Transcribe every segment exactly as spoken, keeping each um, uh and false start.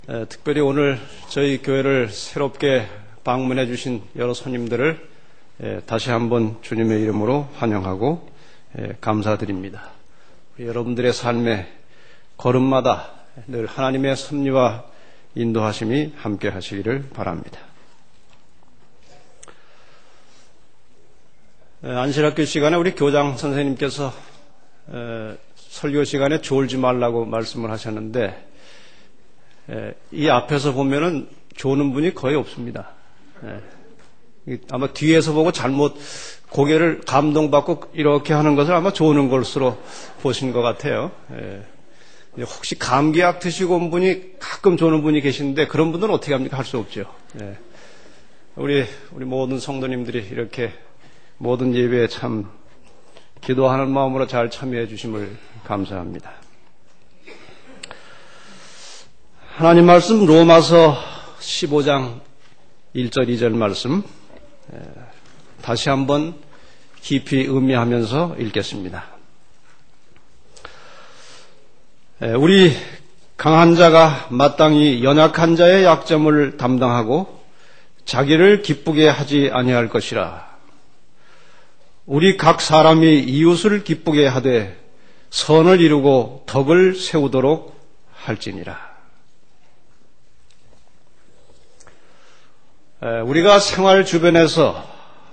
에, 특별히 오늘 저희 교회를 새롭게 방문해 주신 여러 손님들을 에, 다시 한번 주님의 이름으로 환영하고 에, 감사드립니다. 여러분들의 삶의 걸음마다 늘 하나님의 섭리와 인도하심이 함께 하시기를 바랍니다. 에, 안실학교 시간에 우리 교장 선생님께서 에, 설교 시간에 졸지 말라고 말씀을 하셨는데 에, 이 앞에서 보면은 조는 분이 거의 없습니다. 에, 아마 뒤에서 보고 잘못 고개를 감동받고 이렇게 하는 것을 아마 조는 것으로 보신 것 같아요. 에, 혹시 감기약 드시고 온 분이 가끔 조는 분이 계시는데 그런 분들은 어떻게 합니까? 할 수 없죠. 에, 우리 우리 모든 성도님들이 이렇게 모든 예배에 참 기도하는 마음으로 잘 참여해 주심을 감사합니다. 하나님 말씀 로마서 십오 장 일 절 이 절 말씀 다시 한번 깊이 음미하면서 읽겠습니다. 우리 강한 자가 마땅히 연약한 자의 약점을 담당하고 자기를 기쁘게 하지 아니할 것이라. 우리 각 사람이 이웃을 기쁘게 하되 선을 이루고 덕을 세우도록 할지니라. 우리가 생활 주변에서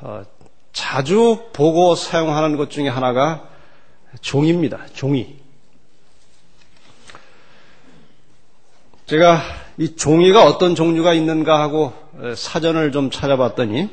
자주 보고 사용하는 것 중에 하나가 종이입니다. 종이. 제가 이 종이가 어떤 종류가 있는가 하고 사전을 좀 찾아봤더니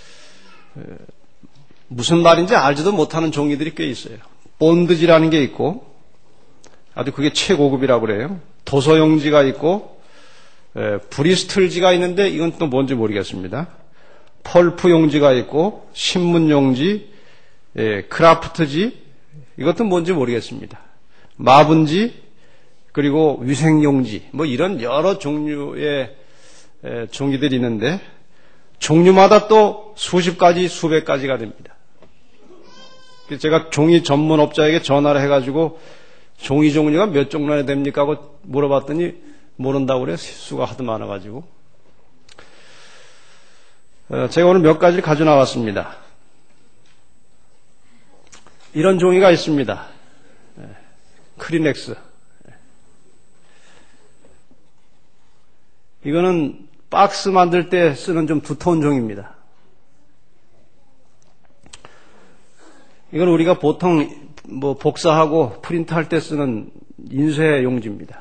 무슨 말인지 알지도 못하는 종이들이 꽤 있어요. 본드지라는 게 있고 아주 그게 최고급이라고 그래요. 도서용지가 있고 에, 브리스틀지가 있는데 이건 또 뭔지 모르겠습니다. 펄프 용지가 있고 신문 용지, 에, 크라프트지 이것도 뭔지 모르겠습니다. 마분지 그리고 위생 용지 뭐 이런 여러 종류의 에, 종이들이 있는데 종류마다 또 수십 가지 수백 가지가 됩니다. 제가 종이 전문업자에게 전화를 해가지고 종이 종류가 몇 종류나 됩니까 하고 물어봤더니 모른다고 그래요. 수가 하도 많아가지고. 제가 오늘 몇 가지를 가져 나왔습니다. 이런 종이가 있습니다. 크리넥스. 이거는 박스 만들 때 쓰는 좀 두터운 종이입니다. 이건 우리가 보통 뭐 복사하고 프린트할 때 쓰는 인쇄 용지입니다.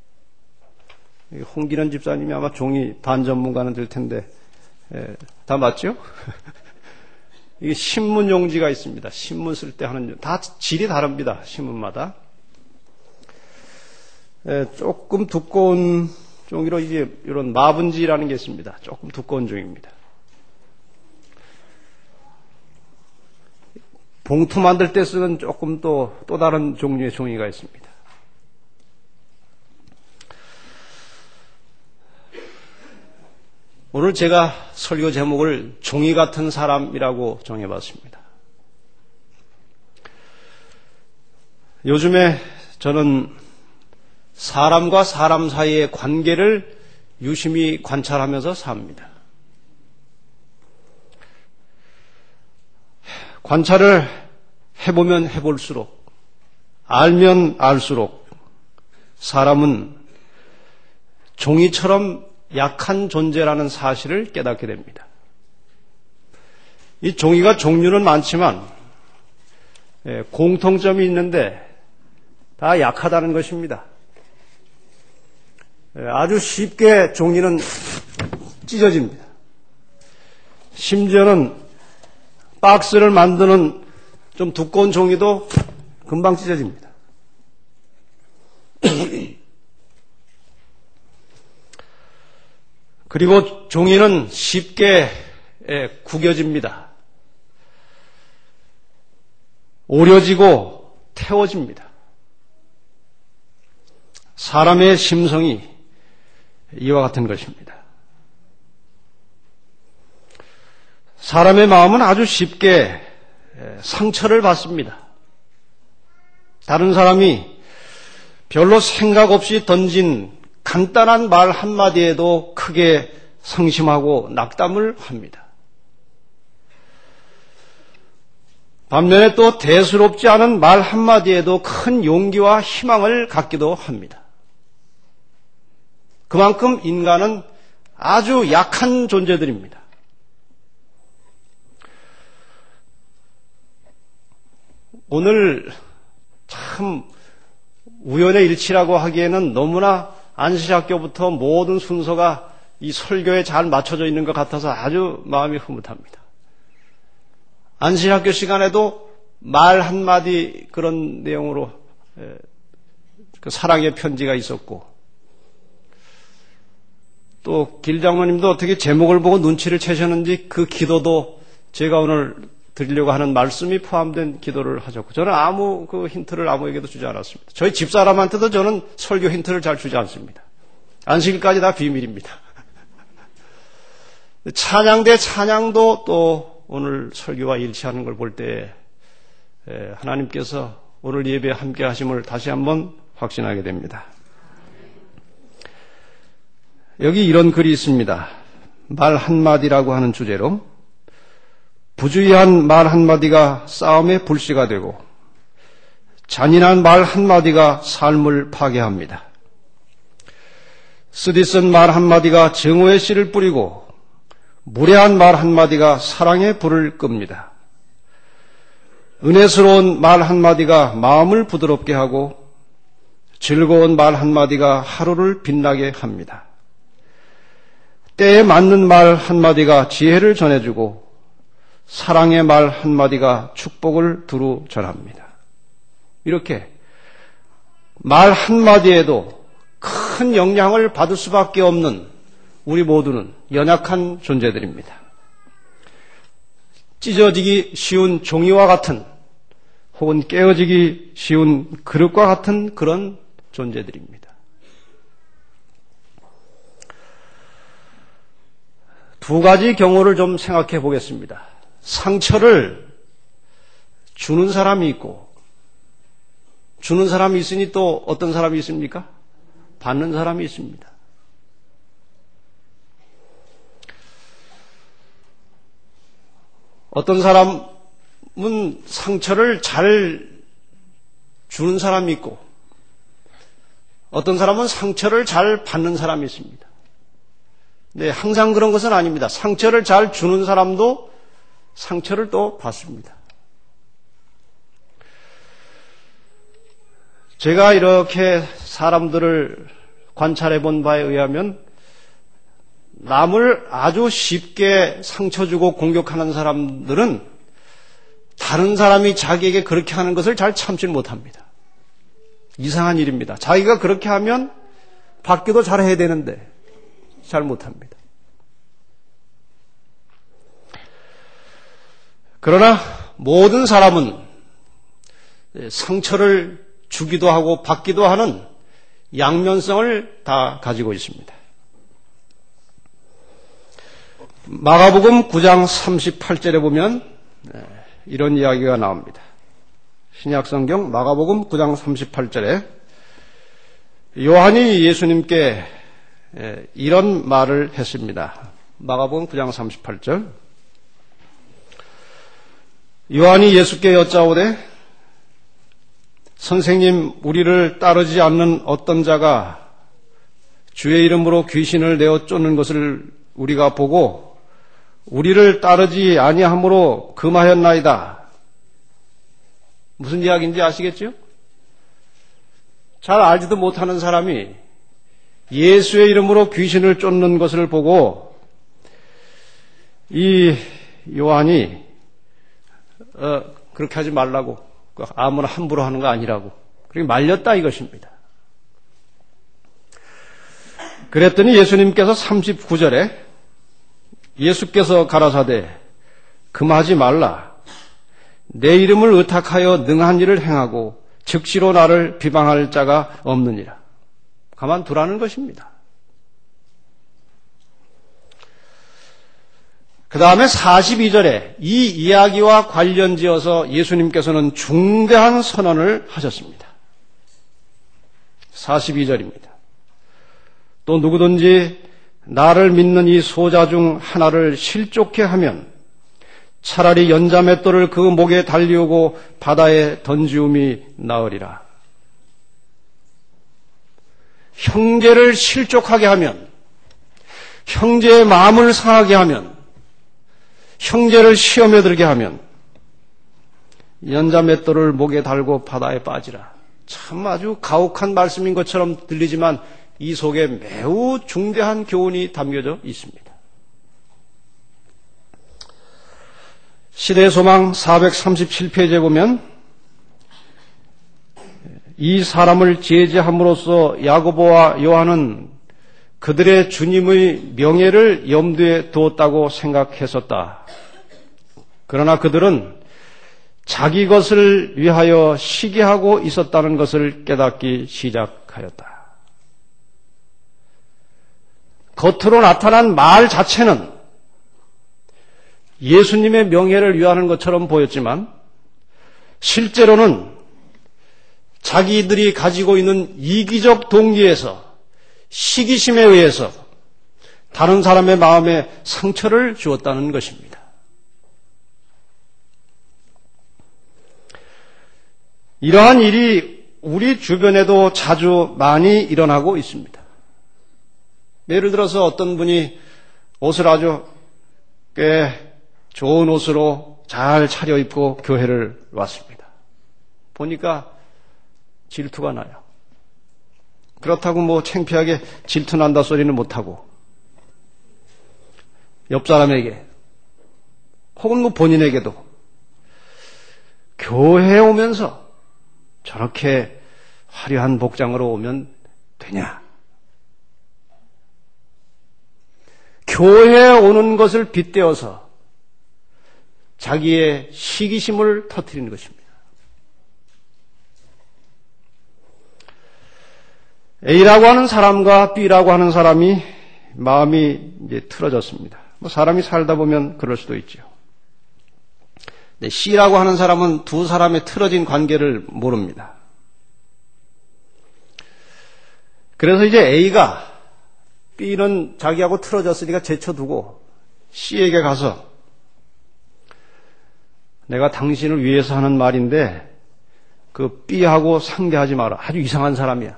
홍기련 집사님이 아마 종이 반전문가는 될 텐데 에, 다 맞죠? 이게 신문 용지가 있습니다. 신문 쓸 때 하는 다 질이 다릅니다. 신문마다 에, 조금 두꺼운 종이로 이제 이런 마분지라는 게 있습니다. 조금 두꺼운 종입니다. 봉투 만들 때 쓰는 조금 또, 또 다른 종류의 종이가 있습니다. 오늘 제가 설교 제목을 종이 같은 사람이라고 정해봤습니다. 요즘에 저는 사람과 사람 사이의 관계를 유심히 관찰하면서 삽니다. 관찰을 해보면 해볼수록, 알면 알수록 사람은 종이처럼 약한 존재라는 사실을 깨닫게 됩니다. 이 종이가 종류는 많지만 공통점이 있는데 다 약하다는 것입니다. 아주 쉽게 종이는 찢어집니다. 심지어는 박스를 만드는 좀 두꺼운 종이도 금방 찢어집니다. 그리고 종이는 쉽게 구겨집니다. 오려지고 태워집니다. 사람의 심성이 이와 같은 것입니다. 사람의 마음은 아주 쉽게 상처를 받습니다. 다른 사람이 별로 생각 없이 던진 간단한 말 한마디에도 크게 상심하고 낙담을 합니다. 반면에 또 대수롭지 않은 말 한마디에도 큰 용기와 희망을 갖기도 합니다. 그만큼 인간은 아주 약한 존재들입니다. 오늘 참 우연의 일치라고 하기에는 너무나 안식학교부터 모든 순서가 이 설교에 잘 맞춰져 있는 것 같아서 아주 마음이 흐뭇합니다. 안식학교 시간에도 말 한마디 그런 내용으로 그 사랑의 편지가 있었고, 또 길장로님도 어떻게 제목을 보고 눈치를 채셨는지 그 기도도 제가 오늘 드리려고 하는 말씀이 포함된 기도를 하셨고, 저는 아무 그 힌트를 아무에게도 주지 않았습니다. 저희 집사람한테도 저는 설교 힌트를 잘 주지 않습니다. 안식일까지 다 비밀입니다. 찬양대 찬양도 또 오늘 설교와 일치하는 걸 볼 때 하나님께서 오늘 예배에 함께 하심을 다시 한번 확신하게 됩니다. 여기 이런 글이 있습니다. 말 한마디라고 하는 주제로 부주의한 말 한마디가 싸움의 불씨가 되고 잔인한 말 한마디가 삶을 파괴합니다. 쓰디쓴 말 한마디가 증오의 씨를 뿌리고 무례한 말 한마디가 사랑의 불을 끕니다. 은혜스러운 말 한마디가 마음을 부드럽게 하고 즐거운 말 한마디가 하루를 빛나게 합니다. 때에 맞는 말 한마디가 지혜를 전해주고 사랑의 말 한마디가 축복을 두루 전합니다. 이렇게 말 한마디에도 큰 영향을 받을 수밖에 없는 우리 모두는 연약한 존재들입니다. 찢어지기 쉬운 종이와 같은 혹은 깨어지기 쉬운 그릇과 같은 그런 존재들입니다. 두 가지 경우를 좀 생각해 보겠습니다. 상처를 주는 사람이 있고, 주는 사람이 있으니 또 어떤 사람이 있습니까? 받는 사람이 있습니다. 어떤 사람은 상처를 잘 주는 사람이 있고, 어떤 사람은 상처를 잘 받는 사람이 있습니다. 네, 항상 그런 것은 아닙니다. 상처를 잘 주는 사람도 상처를 또 받습니다. 제가 이렇게 사람들을 관찰해 본 바에 의하면 남을 아주 쉽게 상처 주고 공격하는 사람들은 다른 사람이 자기에게 그렇게 하는 것을 잘 참지 못합니다. 이상한 일입니다. 자기가 그렇게 하면 받기도 잘해야 되는데 잘 못합니다. 그러나 모든 사람은 상처를 주기도 하고 받기도 하는 양면성을 다 가지고 있습니다. 마가복음 구 장 삼십팔 절에 보면 이런 이야기가 나옵니다. 신약성경 마가복음 구 장 삼십팔 절에 요한이 예수님께 이런 말을 했습니다. 마가복음 구 장 삼십팔 절. 요한이 예수께 여짜오되 선생님, 우리를 따르지 않는 어떤 자가 주의 이름으로 귀신을 내어 쫓는 것을 우리가 보고 우리를 따르지 아니함으로 금하였나이다. 무슨 이야기인지 아시겠죠? 잘 알지도 못하는 사람이 예수의 이름으로 귀신을 쫓는 것을 보고 이 요한이 어, 그렇게 하지 말라고, 아무나 함부로 하는 거 아니라고 그렇게 말렸다 이것입니다. 그랬더니 예수님께서 삼십구 절에 예수께서 가라사대 금하지 말라. 내 이름을 의탁하여 능한 일을 행하고 즉시로 나를 비방할 자가 없느니라. 가만두라는 것입니다. 그 다음에 사십이 절에 이 이야기와 관련지어서 예수님께서는 중대한 선언을 하셨습니다. 사십이 절입니다. 또 누구든지 나를 믿는 이 소자 중 하나를 실족해 하면 차라리 연자맷돌을 그 목에 달리우고 바다에 던지움이 나으리라. 형제를 실족하게 하면, 형제의 마음을 상하게 하면, 형제를 시험에 들게 하면 연자맷돌을 목에 달고 바다에 빠지라. 참 아주 가혹한 말씀인 것처럼 들리지만 이 속에 매우 중대한 교훈이 담겨져 있습니다. 시대의 소망 사백삼십칠 페이지에 보면 이 사람을 제지함으로써 야고보와 요한은 그들의 주님의 명예를 염두에 두었다고 생각했었다. 그러나 그들은 자기 것을 위하여 시기하고 있었다는 것을 깨닫기 시작하였다. 겉으로 나타난 말 자체는 예수님의 명예를 위하는 것처럼 보였지만 실제로는 자기들이 가지고 있는 이기적 동기에서 시기심에 의해서 다른 사람의 마음에 상처를 주었다는 것입니다. 이러한 일이 우리 주변에도 자주 많이 일어나고 있습니다. 예를 들어서 어떤 분이 옷을 아주 꽤 좋은 옷으로 잘 차려입고 교회를 왔습니다. 보니까 질투가 나요. 그렇다고 뭐 창피하게 질투난다 소리는 못하고 옆 사람에게 혹은 뭐 본인에게도 교회에 오면서 저렇게 화려한 복장으로 오면 되냐? 교회에 오는 것을 빗대어서 자기의 시기심을 터뜨리는 것입니다. A라고 하는 사람과 B라고 하는 사람이 마음이 이제 틀어졌습니다. 뭐 사람이 살다 보면 그럴 수도 있죠. 근데 C라고 하는 사람은 두 사람의 틀어진 관계를 모릅니다. 그래서 이제 A가 B는 자기하고 틀어졌으니까 제쳐두고 C에게 가서 내가 당신을 위해서 하는 말인데 그 B하고 상대하지 마라. 아주 이상한 사람이야.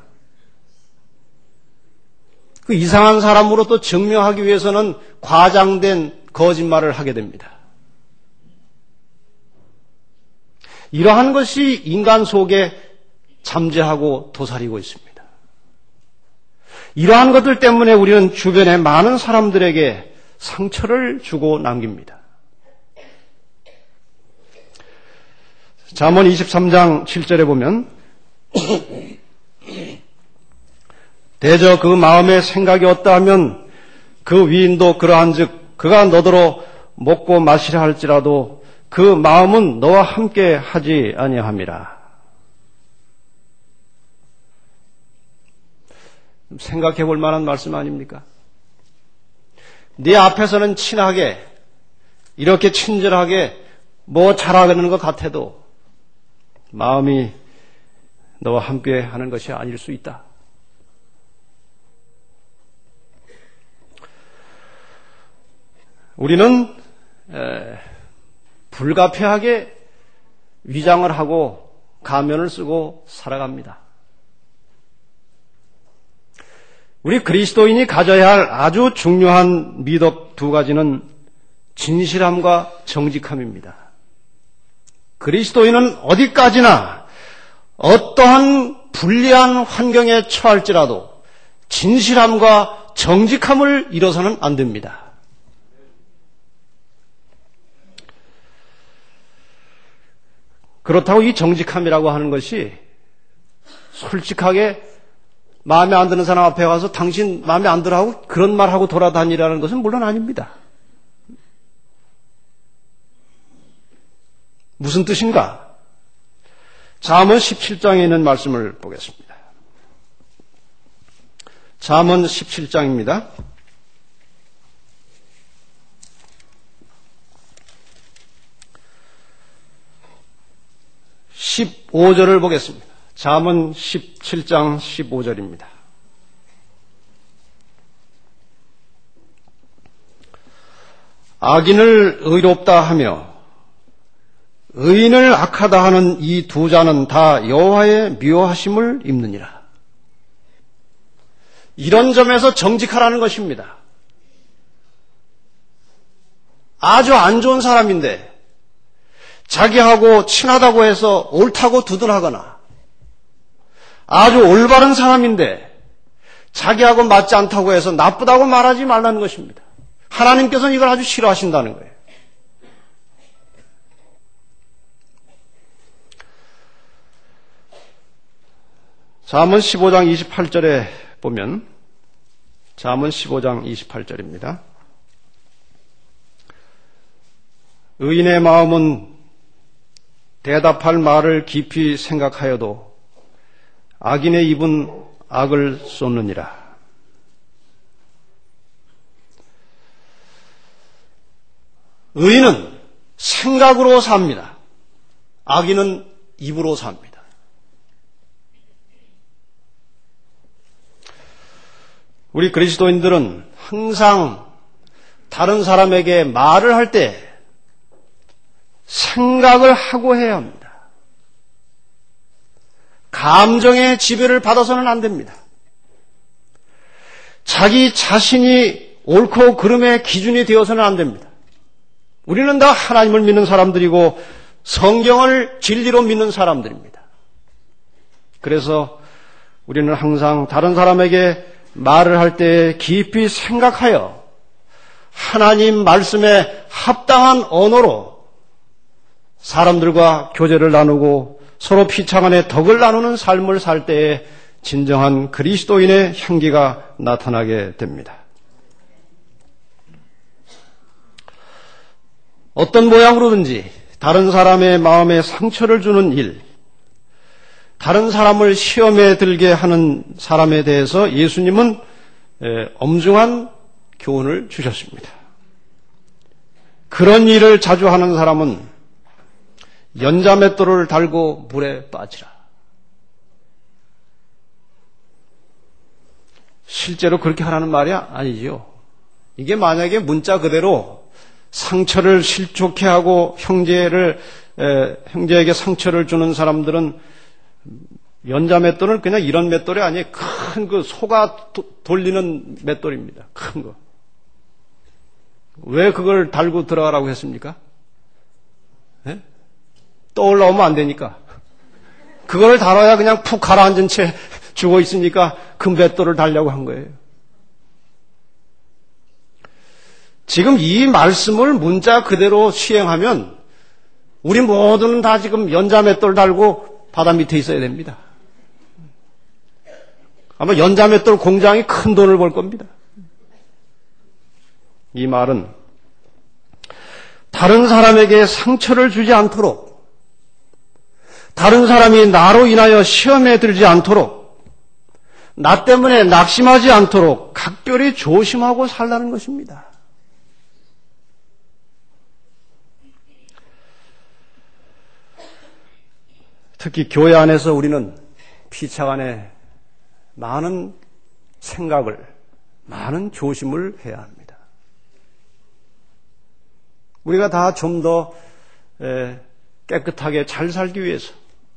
그 이상한 사람으로 또 증명하기 위해서는 과장된 거짓말을 하게 됩니다. 이러한 것이 인간 속에 잠재하고 도사리고 있습니다. 이러한 것들 때문에 우리는 주변의 많은 사람들에게 상처를 주고 남깁니다. 잠언 이십삼 장 칠 절에 보면 대저 그 마음에 생각이 없다 하면 그 위인도 그러한즉 그가 너더러 먹고 마시려 할지라도 그 마음은 너와 함께 하지 아니함이라. 생각해 볼 만한 말씀 아닙니까? 네 앞에서는 친하게 이렇게 친절하게 뭐 잘하는 것 같아도 마음이 너와 함께 하는 것이 아닐 수 있다. 우리는 에, 불가피하게 위장을 하고 가면을 쓰고 살아갑니다. 우리 그리스도인이 가져야 할 아주 중요한 미덕 두 가지는 진실함과 정직함입니다. 그리스도인은 어디까지나 어떠한 불리한 환경에 처할지라도 진실함과 정직함을 잃어서는 안 됩니다. 그렇다고 이 정직함이라고 하는 것이 솔직하게 마음에 안 드는 사람 앞에 가서 당신 마음에 안 들어 하고 그런 말 하고 돌아다니라는 것은 물론 아닙니다. 무슨 뜻인가? 잠언 십칠 장에 있는 말씀을 보겠습니다. 잠언 십칠 장입니다. 십오 절을 보겠습니다. 잠언 십칠 장 십오 절입니다. 악인을 의롭다 하며 의인을 악하다 하는 이 두 자는 다 여호와의 미워하심을 입느니라. 이런 점에서 정직하라는 것입니다. 아주 안 좋은 사람인데 자기하고 친하다고 해서 옳다고 두둔하거나, 아주 올바른 사람인데 자기하고 맞지 않다고 해서 나쁘다고 말하지 말라는 것입니다. 하나님께서는 이걸 아주 싫어하신다는 거예요. 잠언 십오 장 이십팔 절에 보면, 잠언 십오 장 이십팔 절입니다. 의인의 마음은 대답할 말을 깊이 생각하여도 악인의 입은 악을 쏟느니라. 의인은 생각으로 삽니다. 악인은 입으로 삽니다. 우리 그리스도인들은 항상 다른 사람에게 말을 할 때 생각을 하고 해야 합니다. 감정의 지배를 받아서는 안 됩니다. 자기 자신이 옳고 그름의 기준이 되어서는 안 됩니다. 우리는 다 하나님을 믿는 사람들이고 성경을 진리로 믿는 사람들입니다. 그래서 우리는 항상 다른 사람에게 말을 할 때 깊이 생각하여 하나님 말씀에 합당한 언어로 사람들과 교제를 나누고 서로 피차간에 덕을 나누는 삶을 살 때에 진정한 그리스도인의 향기가 나타나게 됩니다. 어떤 모양으로든지 다른 사람의 마음에 상처를 주는 일, 다른 사람을 시험에 들게 하는 사람에 대해서 예수님은 엄중한 교훈을 주셨습니다. 그런 일을 자주 하는 사람은 연자맷돌을 달고 물에 빠지라. 실제로 그렇게 하라는 말이 아니지요. 이게 만약에 문자 그대로 상처를 실족해 하고 형제를 에, 형제에게 상처를 주는 사람들은 연자 맷돌은 그냥 이런 맷돌이 아니에요. 큰 그 소가 도, 돌리는 맷돌입니다. 큰 거. 왜 그걸 달고 들어가라고 했습니까? 네? 떠올라오면 안 되니까. 그걸 달아야 그냥 푹 가라앉은 채 죽어 있으니까 그 맷돌을 달려고 한 거예요. 지금 이 말씀을 문자 그대로 시행하면 우리 모두는 다 지금 연자 맷돌 달고 바다 밑에 있어야 됩니다. 아마 연자 맷돌 공장이 큰 돈을 벌 겁니다. 이 말은 다른 사람에게 상처를 주지 않도록, 다른 사람이 나로 인하여 시험에 들지 않도록, 나 때문에 낙심하지 않도록 각별히 조심하고 살라는 것입니다. 특히 교회 안에서 우리는 피차간에 많은 생각을, 많은 조심을 해야 합니다. 우리가 다 좀 더 깨끗하게 잘 살기 위해서,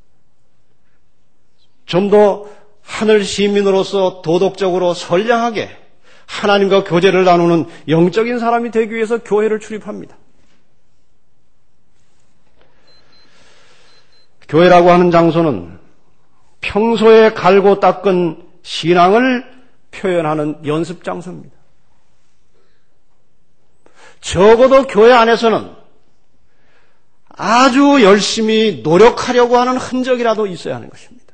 좀 더 하늘 시민으로서 도덕적으로 선량하게 하나님과 교제를 나누는 영적인 사람이 되기 위해서 교회를 출입합니다. 교회라고 하는 장소는 평소에 갈고 닦은 신앙을 표현하는 연습 장소입니다. 적어도 교회 안에서는 아주 열심히 노력하려고 하는 흔적이라도 있어야 하는 것입니다.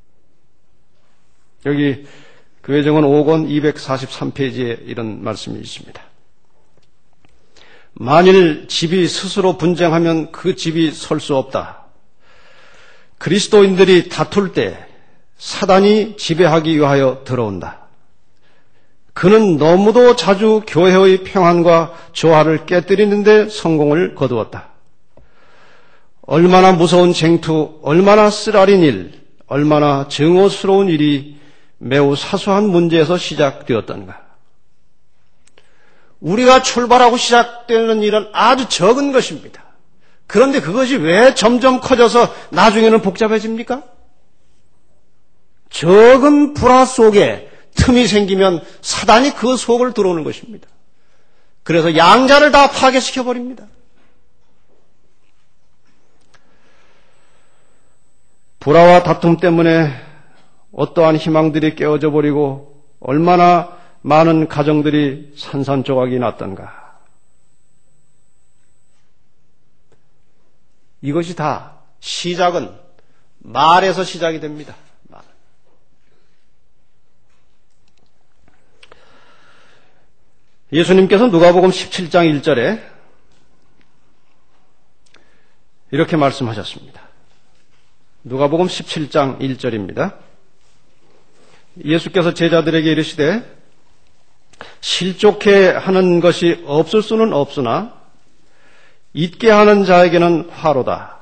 여기 교회정원 오 권 이백사십삼 페이지에 이런 말씀이 있습니다. 만일 집이 스스로 분쟁하면 그 집이 설 수 없다. 그리스도인들이 다툴 때 사단이 지배하기 위하여 들어온다. 그는 너무도 자주 교회의 평안과 조화를 깨뜨리는 데 성공을 거두었다. 얼마나 무서운 쟁투, 얼마나 쓰라린 일, 얼마나 증오스러운 일이 매우 사소한 문제에서 시작되었던가. 우리가 출발하고 시작되는 일은 아주 적은 것입니다. 그런데 그것이 왜 점점 커져서 나중에는 복잡해집니까? 적은 불화 속에 틈이 생기면 사단이 그 속을 들어오는 것입니다. 그래서 양자를 다 파괴시켜버립니다. 불화와 다툼 때문에 어떠한 희망들이 깨어져 버리고 얼마나 많은 가정들이 산산조각이 났던가. 이것이 다 시작은 말에서 시작이 됩니다. 말. 예수님께서 누가복음 십칠 장 일 절에 이렇게 말씀하셨습니다. 누가복음 십칠 장 일 절입니다. 예수께서 제자들에게 이르시되 실족해 하는 것이 없을 수는 없으나 잊게 하는 자에게는 화로다.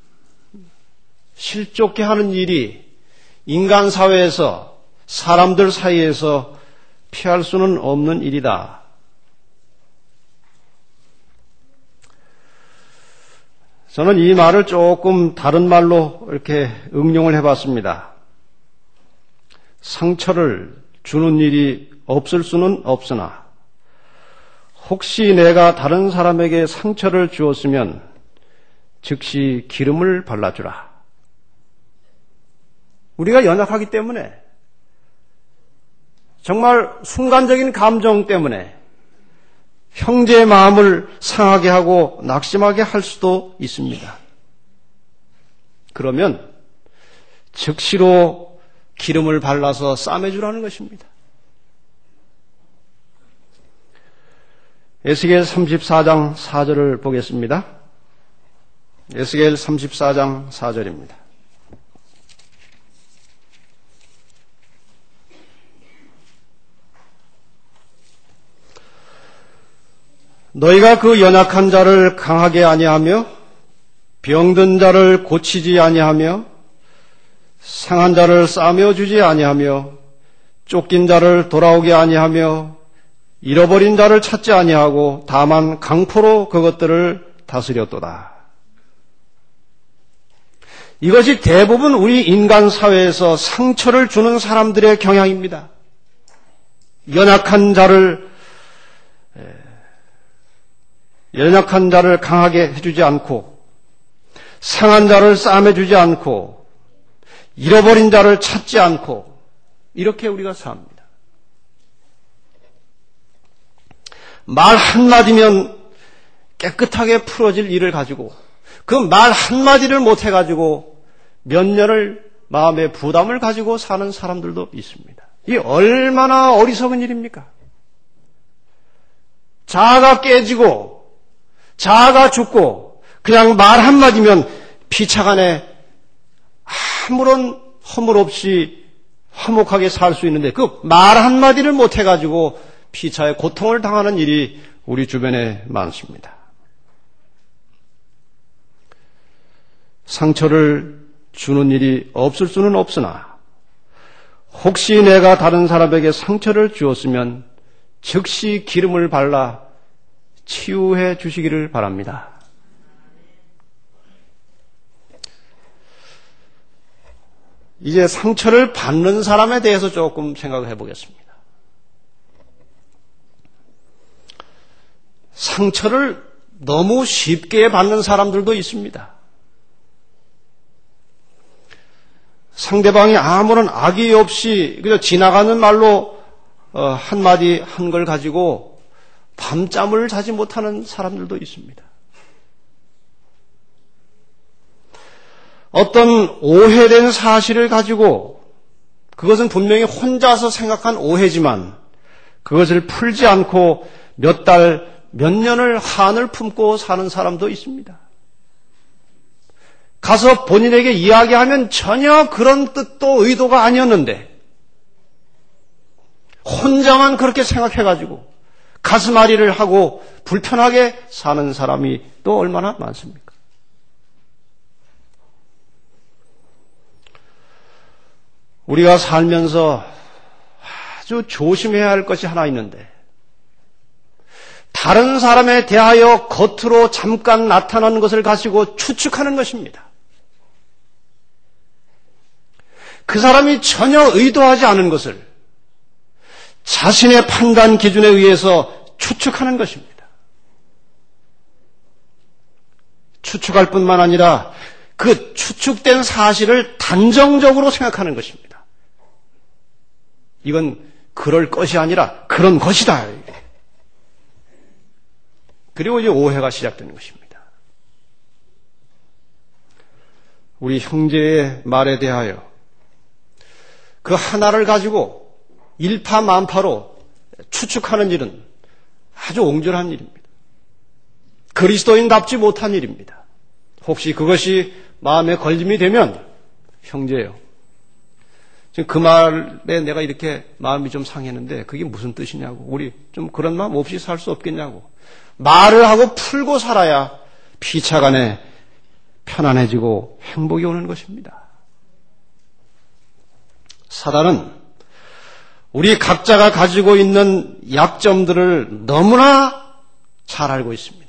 실족해 하는 일이 인간 사회에서 사람들 사이에서 피할 수는 없는 일이다. 저는 이 말을 조금 다른 말로 이렇게 응용을 해봤습니다. 상처를 주는 일이 없을 수는 없으나 혹시 내가 다른 사람에게 상처를 주었으면 즉시 기름을 발라주라. 우리가 연약하기 때문에 정말 순간적인 감정 때문에 형제의 마음을 상하게 하고 낙심하게 할 수도 있습니다. 그러면 즉시로 기름을 발라서 싸매주라는 것입니다. 에스겔 삼십사 장 사 절을 보겠습니다. 에스겔 삼십사 장 사 절입니다. 너희가 그 연약한 자를 강하게 아니하며 병든 자를 고치지 아니하며 상한 자를 싸매어 주지 아니하며 쫓긴 자를 돌아오게 아니하며 잃어버린 자를 찾지 아니하고 다만 강포로 그것들을 다스렸도다. 이것이 대부분 우리 인간 사회에서 상처를 주는 사람들의 경향입니다. 연약한 자를 연약한 자를 강하게 해주지 않고 상한 자를 싸매주지 않고 잃어버린 자를 찾지 않고 이렇게 우리가 삽니다. 말 한마디면 깨끗하게 풀어질 일을 가지고 그 말 한마디를 못해가지고 몇 년을 마음의 부담을 가지고 사는 사람들도 있습니다. 이 얼마나 어리석은 일입니까? 자아가 깨지고 자아가 죽고 그냥 말 한마디면 피차간에 아무런 허물 없이 화목하게 살 수 있는데 그 말 한마디를 못해가지고 피차에 고통을 당하는 일이 우리 주변에 많습니다. 상처를 주는 일이 없을 수는 없으나 혹시 내가 다른 사람에게 상처를 주었으면 즉시 기름을 발라 치유해 주시기를 바랍니다. 이제 상처를 받는 사람에 대해서 조금 생각을 해보겠습니다. 상처를 너무 쉽게 받는 사람들도 있습니다. 상대방이 아무런 악의 없이 그저 지나가는 말로 한마디 한 걸 가지고 밤잠을 자지 못하는 사람들도 있습니다. 어떤 오해된 사실을 가지고 그것은 분명히 혼자서 생각한 오해지만 그것을 풀지 않고 몇 달, 몇 년을 한을 품고 사는 사람도 있습니다. 가서 본인에게 이야기하면 전혀 그런 뜻도 의도가 아니었는데 혼자만 그렇게 생각해가지고 가슴앓이를 하고 불편하게 사는 사람이 또 얼마나 많습니까? 우리가 살면서 아주 조심해야 할 것이 하나 있는데 다른 사람에 대하여 겉으로 잠깐 나타나는 것을 가지고 추측하는 것입니다. 그 사람이 전혀 의도하지 않은 것을 자신의 판단 기준에 의해서 추측하는 것입니다. 추측할 뿐만 아니라 그 추측된 사실을 단정적으로 생각하는 것입니다. 이건 그럴 것이 아니라 그런 것이다. 그리고 이제 오해가 시작되는 것입니다. 우리 형제의 말에 대하여 그 하나를 가지고 일파만파로 추측하는 일은 아주 옹졸한 일입니다. 그리스도인답지 못한 일입니다. 혹시 그것이 마음에 걸림이 되면 형제예요. 지금 그 말에 내가 이렇게 마음이 좀 상했는데 그게 무슨 뜻이냐고, 우리 좀 그런 마음 없이 살 수 없겠냐고 말을 하고 풀고 살아야 피차간에 편안해지고 행복이 오는 것입니다. 사단은 우리 각자가 가지고 있는 약점들을 너무나 잘 알고 있습니다.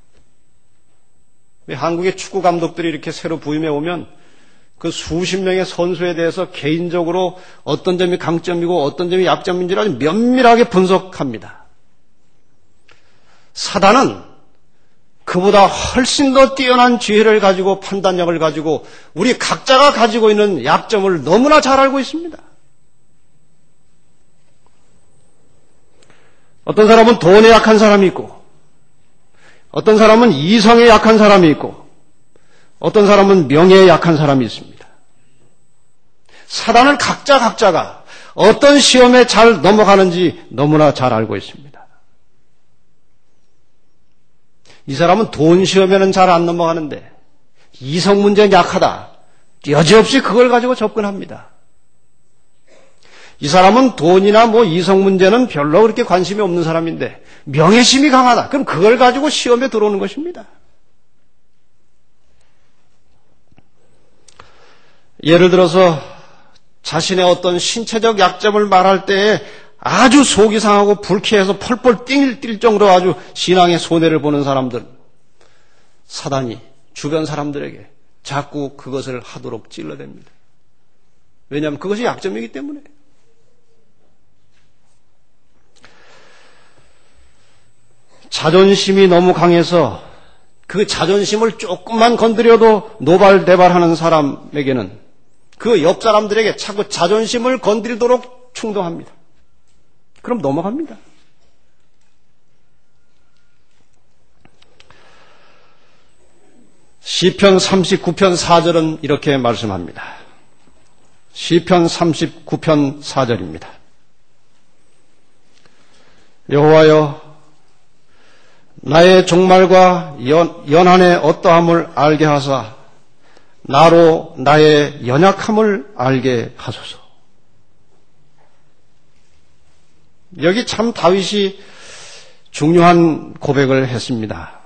한국의 축구 감독들이 이렇게 새로 부임해 오면 그 수십 명의 선수에 대해서 개인적으로 어떤 점이 강점이고 어떤 점이 약점인지를 아주 면밀하게 분석합니다. 사단은 그보다 훨씬 더 뛰어난 지혜를 가지고 판단력을 가지고 우리 각자가 가지고 있는 약점을 너무나 잘 알고 있습니다. 어떤 사람은 돈에 약한 사람이 있고, 어떤 사람은 이성에 약한 사람이 있고, 어떤 사람은 명예에 약한 사람이 있습니다. 사단은 각자 각자가 어떤 시험에 잘 넘어가는지 너무나 잘 알고 있습니다. 이 사람은 돈 시험에는 잘 안 넘어가는데 이성 문제는 약하다. 여지없이 그걸 가지고 접근합니다. 이 사람은 돈이나 뭐 이성 문제는 별로 그렇게 관심이 없는 사람인데 명예심이 강하다. 그럼 그걸 가지고 시험에 들어오는 것입니다. 예를 들어서 자신의 어떤 신체적 약점을 말할 때에 아주 속이 상하고 불쾌해서 펄펄 뛸 정도로 아주 신앙의 손해를 보는 사람들, 사단이 주변 사람들에게 자꾸 그것을 하도록 찔러댑니다. 왜냐하면 그것이 약점이기 때문에. 자존심이 너무 강해서 그 자존심을 조금만 건드려도 노발대발하는 사람에게는 그 옆 사람들에게 자꾸 자존심을 건드리도록 충동합니다. 그럼 넘어갑니다. 시편 삼십구 편 사 절은 이렇게 말씀합니다. 시편 삼십구 편 사 절입니다. 여호와여, 나의 종말과 연, 연한의 어떠함을 알게 하사 나로 나의 연약함을 알게 하소서. 여기 참 다윗이 중요한 고백을 했습니다.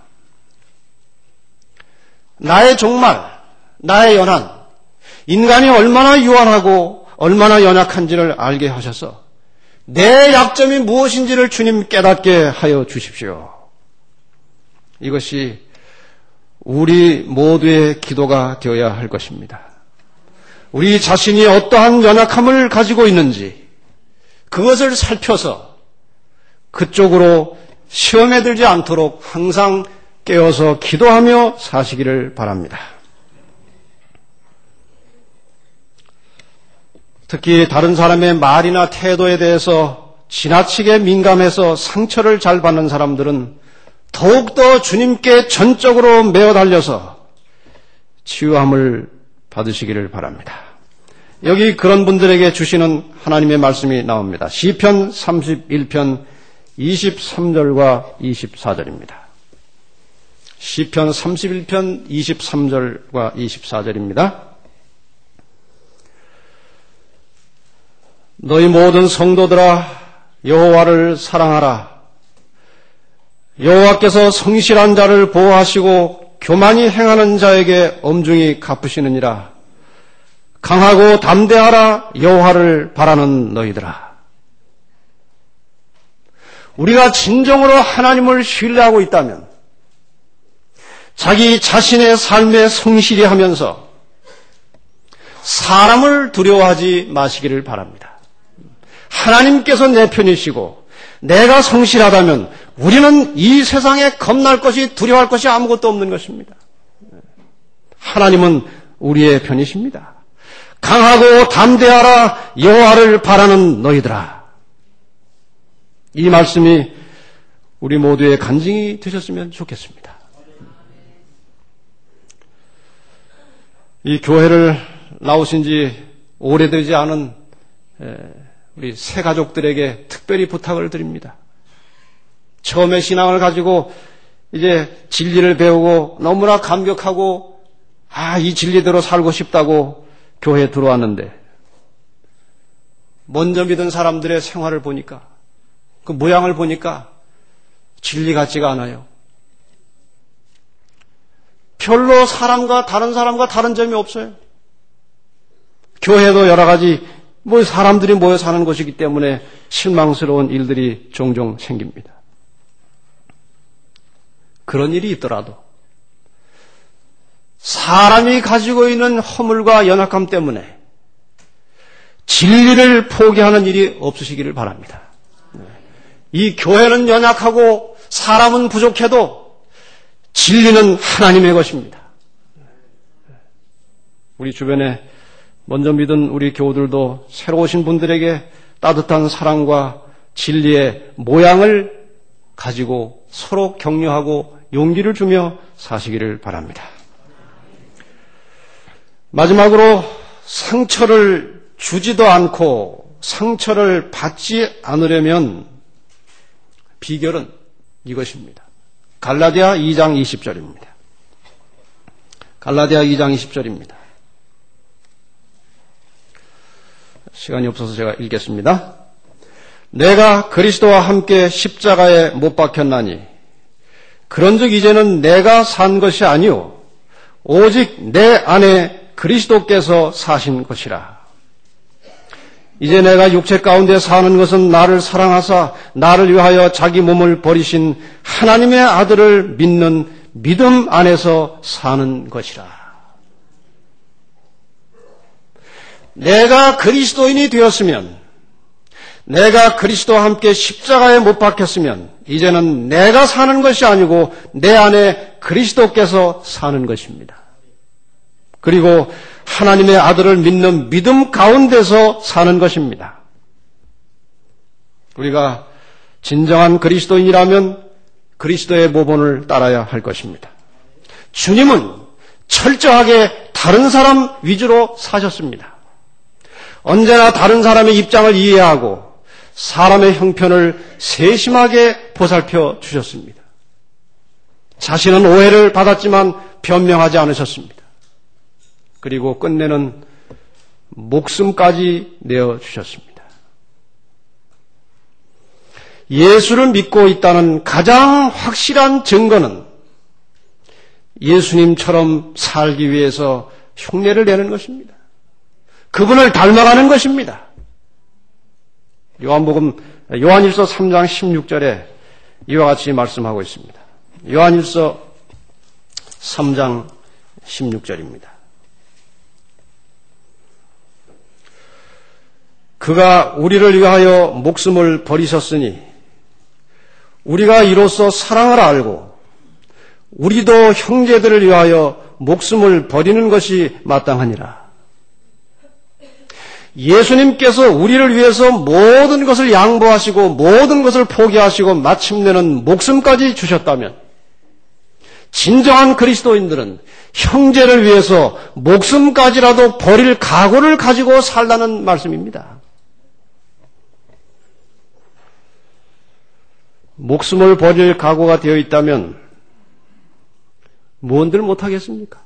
나의 종말, 나의 연한, 인간이 얼마나 유한하고 얼마나 연약한지를 알게 하셔서 내 약점이 무엇인지를 주님 깨닫게 하여 주십시오. 이것이 우리 모두의 기도가 되어야 할 것입니다. 우리 자신이 어떠한 연약함을 가지고 있는지 그것을 살펴서 그쪽으로 시험에 들지 않도록 항상 깨어서 기도하며 사시기를 바랍니다. 특히 다른 사람의 말이나 태도에 대해서 지나치게 민감해서 상처를 잘 받는 사람들은 더욱더 주님께 전적으로 메어 달려서 치유함을 받으시기를 바랍니다. 여기 그런 분들에게 주시는 하나님의 말씀이 나옵니다. 시편 삼십일 편 이십삼 절과 이십사 절입니다. 시편 삼십일 편 이십삼 절과 이십사 절입니다. 너희 모든 성도들아 여호와를 사랑하라. 여호와께서 성실한 자를 보호하시고 교만히 행하는 자에게 엄중히 갚으시느니라. 강하고 담대하라. 여호와를 바라는 너희들아. 우리가 진정으로 하나님을 신뢰하고 있다면 자기 자신의 삶에 성실히 하면서 사람을 두려워하지 마시기를 바랍니다. 하나님께서 내 편이시고 내가 성실하다면 우리는 이 세상에 겁날 것이 두려워할 것이 아무것도 없는 것입니다. 하나님은 우리의 편이십니다. 강하고 담대하라 여호와를 바라는 너희들아. 이 말씀이 우리 모두의 간증이 되셨으면 좋겠습니다. 이 교회를 나오신 지 오래되지 않은 우리 새 가족들에게 특별히 부탁을 드립니다. 처음에 신앙을 가지고 이제 진리를 배우고 너무나 감격하고 아, 이 진리대로 살고 싶다고 교회에 들어왔는데 먼저 믿은 사람들의 생활을 보니까 그 모양을 보니까 진리 같지가 않아요. 별로 사람과 다른 사람과 다른 점이 없어요. 교회도 여러 가지 뭐 사람들이 모여 사는 곳이기 때문에 실망스러운 일들이 종종 생깁니다. 그런 일이 있더라도 사람이 가지고 있는 허물과 연약함 때문에 진리를 포기하는 일이 없으시기를 바랍니다. 이 교회는 연약하고 사람은 부족해도 진리는 하나님의 것입니다. 우리 주변에 먼저 믿은 우리 교우들도 새로 오신 분들에게 따뜻한 사랑과 진리의 모양을 가지고 서로 격려하고 용기를 주며 사시기를 바랍니다. 마지막으로 상처를 주지도 않고 상처를 받지 않으려면 비결은 이것입니다. 갈라디아 이 장 이십 절입니다. 갈라디아 이 장 이십 절입니다. 시간이 없어서 제가 읽겠습니다. 내가 그리스도와 함께 십자가에 못 박혔나니 그런즉 이제는 내가 산 것이 아니요 오직 내 안에 그리스도께서 사신 것이라. 이제 내가 육체 가운데 사는 것은 나를 사랑하사 나를 위하여 자기 몸을 버리신 하나님의 아들을 믿는 믿음 안에서 사는 것이라. 내가 그리스도인이 되었으면, 내가 그리스도와 함께 십자가에 못 박혔으면 이제는 내가 사는 것이 아니고 내 안에 그리스도께서 사는 것입니다. 그리고 하나님의 아들을 믿는 믿음 가운데서 사는 것입니다. 우리가 진정한 그리스도인이라면 그리스도의 모본을 따라야 할 것입니다. 주님은 철저하게 다른 사람 위주로 사셨습니다. 언제나 다른 사람의 입장을 이해하고 사람의 형편을 세심하게 보살펴 주셨습니다. 자신은 오해를 받았지만 변명하지 않으셨습니다. 그리고 끝내는 목숨까지 내어주셨습니다. 예수를 믿고 있다는 가장 확실한 증거는 예수님처럼 살기 위해서 흉내를 내는 것입니다. 그분을 닮아가는 것입니다. 요한복음 요한일서 삼 장 십육 절에 이와 같이 말씀하고 있습니다. 요한일서 삼 장 십육 절입니다. 그가 우리를 위하여 목숨을 버리셨으니 우리가 이로써 사랑을 알고 우리도 형제들을 위하여 목숨을 버리는 것이 마땅하니라. 예수님께서 우리를 위해서 모든 것을 양보하시고 모든 것을 포기하시고 마침내는 목숨까지 주셨다면 진정한 그리스도인들은 형제를 위해서 목숨까지라도 버릴 각오를 가지고 살라는 말씀입니다. 목숨을 버릴 각오가 되어 있다면 무언들 못하겠습니까?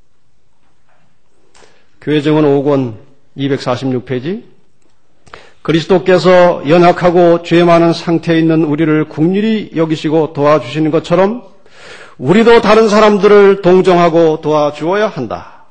교회정원 오 권 이백사십육 페이지 그리스도께서 연약하고 죄 많은 상태에 있는 우리를 긍휼히 여기시고 도와주시는 것처럼 우리도 다른 사람들을 동정하고 도와주어야 한다.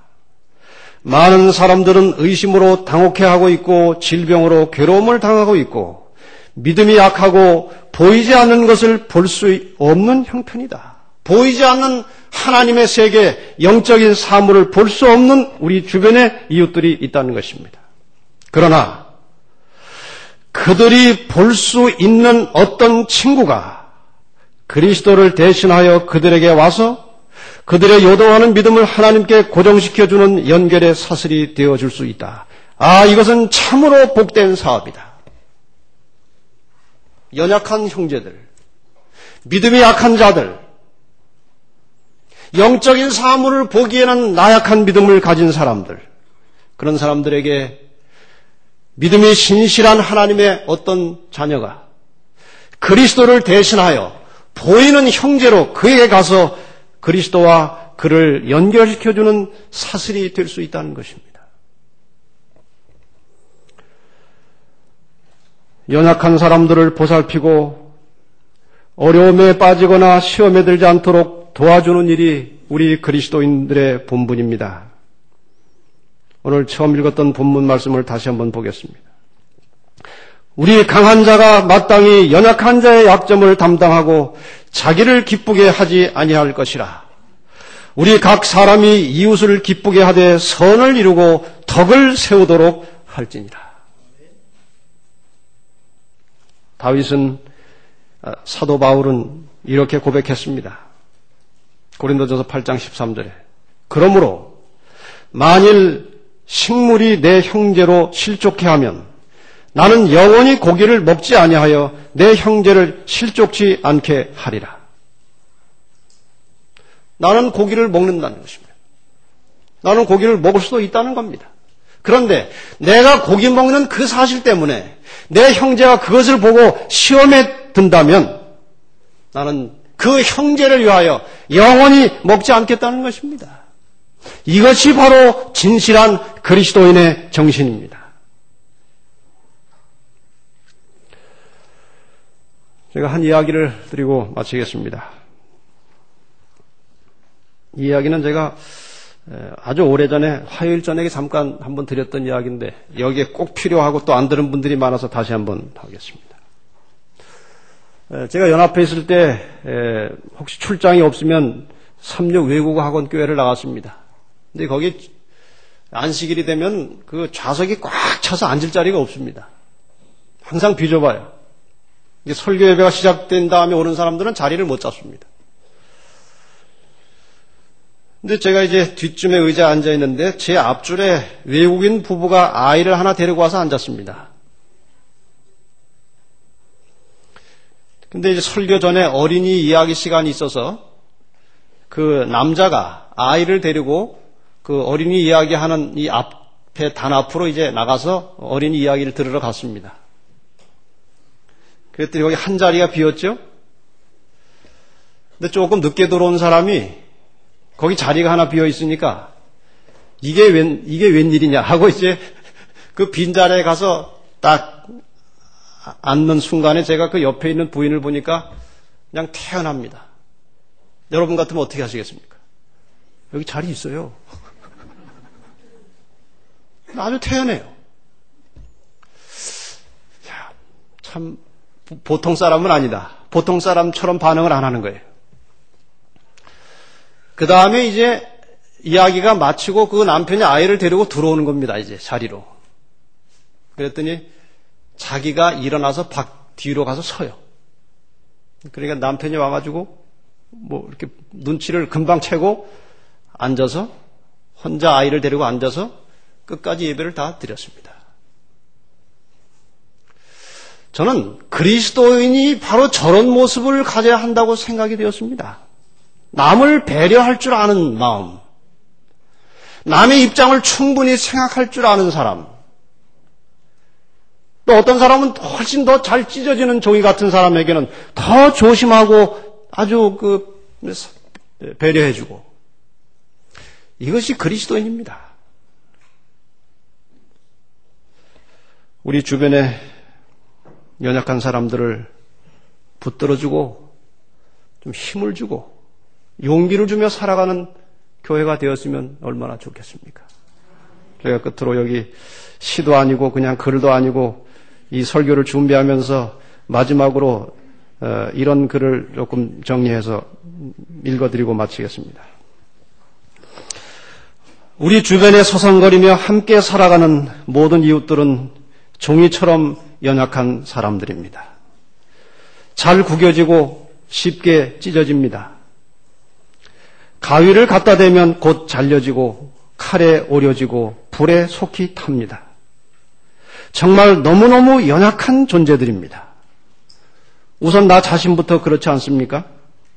많은 사람들은 의심으로 당혹해하고 있고 질병으로 괴로움을 당하고 있고 믿음이 약하고 보이지 않는 것을 볼 수 없는 형편이다. 보이지 않는 하나님의 세계, 영적인 사물을 볼 수 없는 우리 주변에 이웃들이 있다는 것입니다. 그러나 그들이 볼 수 있는 어떤 친구가 그리스도를 대신하여 그들에게 와서 그들의 요동하는 믿음을 하나님께 고정시켜주는 연결의 사슬이 되어줄 수 있다. 아, 이것은 참으로 복된 사업이다. 연약한 형제들, 믿음이 약한 자들, 영적인 사물을 보기에는 나약한 믿음을 가진 사람들, 그런 사람들에게 믿음이 신실한 하나님의 어떤 자녀가 그리스도를 대신하여 보이는 형제로 그에게 가서 그리스도와 그를 연결시켜주는 사슬이 될 수 있다는 것입니다. 연약한 사람들을 보살피고 어려움에 빠지거나 시험에 들지 않도록 도와주는 일이 우리 그리스도인들의 본분입니다. 오늘 처음 읽었던 본문 말씀을 다시 한번 보겠습니다. 우리 강한 자가 마땅히 연약한 자의 약점을 담당하고 자기를 기쁘게 하지 아니할 것이라. 우리 각 사람이 이웃을 기쁘게 하되 선을 이루고 덕을 세우도록 할지니라. 다윗은, 사도 바울은 이렇게 고백했습니다. 고린도전서 팔 장 십삼 절에 그러므로 만일 식물이 내 형제로 실족해 하면 나는 영원히 고기를 먹지 아니하여 내 형제를 실족치 않게 하리라. 나는 고기를 먹는다는 것입니다. 나는 고기를 먹을 수도 있다는 겁니다. 그런데 내가 고기 먹는 그 사실 때문에 내 형제가 그것을 보고 시험에 든다면 나는 그 형제를 위하여 영원히 먹지 않겠다는 것입니다. 이것이 바로 진실한 그리스도인의 정신입니다. 제가 한 이야기를 드리고 마치겠습니다. 이 이야기는 제가 아주 오래전에 화요일 저녁에 잠깐 한번 드렸던 이야기인데 여기에 꼭 필요하고 또 안 들은 분들이 많아서 다시 한번 하겠습니다. 제가 연합회 있을 때 혹시 출장이 없으면 삼육 외국어 학원 교회를 나갔습니다. 근데 거기 안식일이 되면 그 좌석이 꽉 차서 앉을 자리가 없습니다. 항상 비좁아요. 이제 설교 예배가 시작된 다음에 오는 사람들은 자리를 못 잡습니다. 근데 제가 이제 뒷쯤에 의자에 앉아 있는데 제 앞줄에 외국인 부부가 아이를 하나 데리고 와서 앉았습니다. 근데 이제 설교 전에 어린이 이야기 시간이 있어서 그 남자가 아이를 데리고 그 어린이 이야기하는 이 앞에 단 앞으로 이제 나가서 어린이 이야기를 들으러 갔습니다. 그랬더니 거기 한 자리가 비었죠? 근데 조금 늦게 들어온 사람이 거기 자리가 하나 비어 있으니까 이게 웬, 이게 웬일이냐 하고 이제 그 빈자리에 가서 딱 앉는 순간에 제가 그 옆에 있는 부인을 보니까 그냥 태연합니다. 여러분 같으면 어떻게 하시겠습니까? 여기 자리 있어요. 아주 태연해요. 야, 참 보통 사람은 아니다. 보통 사람처럼 반응을 안 하는 거예요. 그 다음에 이제 이야기가 마치고 그 남편이 아이를 데리고 들어오는 겁니다. 이제 자리로. 그랬더니 자기가 일어나서 밖 뒤로 가서 서요. 그러니까 남편이 와가지고 뭐 이렇게 눈치를 금방 채고 앉아서 혼자 아이를 데리고 앉아서 끝까지 예배를 다 드렸습니다. 저는 그리스도인이 바로 저런 모습을 가져야 한다고 생각이 되었습니다. 남을 배려할 줄 아는 마음, 남의 입장을 충분히 생각할 줄 아는 사람, 또 어떤 사람은 훨씬 더 잘 찢어지는 종이 같은 사람에게는 더 조심하고 아주 그 배려해주고, 이것이 그리스도인입니다. 우리 주변에 연약한 사람들을 붙들어주고 좀 힘을 주고 용기를 주며 살아가는 교회가 되었으면 얼마나 좋겠습니까? 저희가 끝으로 여기 시도 아니고 그냥 글도 아니고 이 설교를 준비하면서 마지막으로 이런 글을 조금 정리해서 읽어드리고 마치겠습니다. 우리 주변에 서성거리며 함께 살아가는 모든 이웃들은 종이처럼 연약한 사람들입니다. 잘 구겨지고 쉽게 찢어집니다. 가위를 갖다 대면 곧 잘려지고 칼에 오려지고 불에 속히 탑니다. 정말 너무너무 연약한 존재들입니다. 우선 나 자신부터 그렇지 않습니까?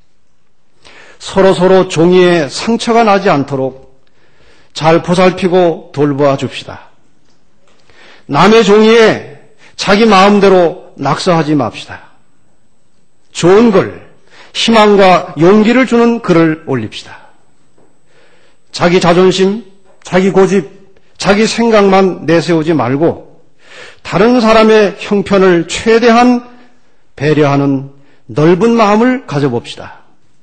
서로서로 종이에 상처가 나지 않도록 잘 보살피고 돌보아 줍시다. 남의 종이에 자기 마음대로 낙서하지 맙시다. 좋은 글, 희망과 용기를 주는 글을 올립시다. 자기 자존심, 자기 고집, 자기 생각만 내세우지 말고 다른 사람의 형편을 최대한 배려하는 넓은 마음을 가져봅시다.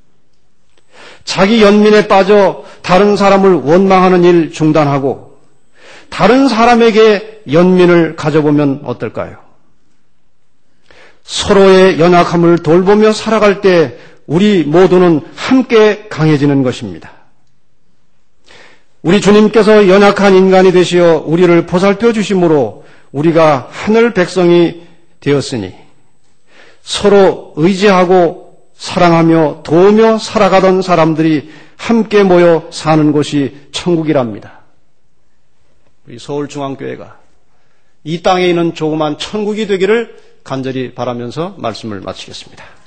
자기 연민에 빠져 다른 사람을 원망하는 일 중단하고 다른 사람에게 연민을 가져보면 어떨까요? 서로의 연약함을 돌보며 살아갈 때 우리 모두는 함께 강해지는 것입니다. 우리 주님께서 연약한 인간이 되시어 우리를 보살펴 주심으로 우리가 하늘 백성이 되었으니 서로 의지하고 사랑하며 도우며 살아가던 사람들이 함께 모여 사는 곳이 천국이랍니다. 우리 서울중앙교회가 이 땅에 있는 조그만 천국이 되기를 간절히 바라면서 말씀을 마치겠습니다.